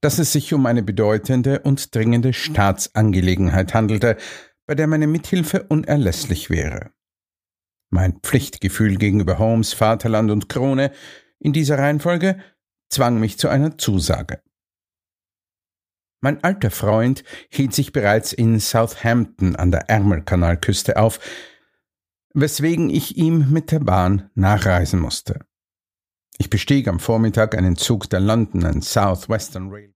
dass es sich um eine bedeutende und dringende Staatsangelegenheit handelte, bei der meine Mithilfe unerlässlich wäre. Mein Pflichtgefühl gegenüber Holmes, Vaterland und Krone in dieser Reihenfolge zwang mich zu einer Zusage. Mein alter Freund hielt sich bereits in Southampton an der Ärmelkanalküste auf, weswegen ich ihm mit der Bahn nachreisen musste. Ich bestieg am Vormittag einen Zug der London and South Western Railway.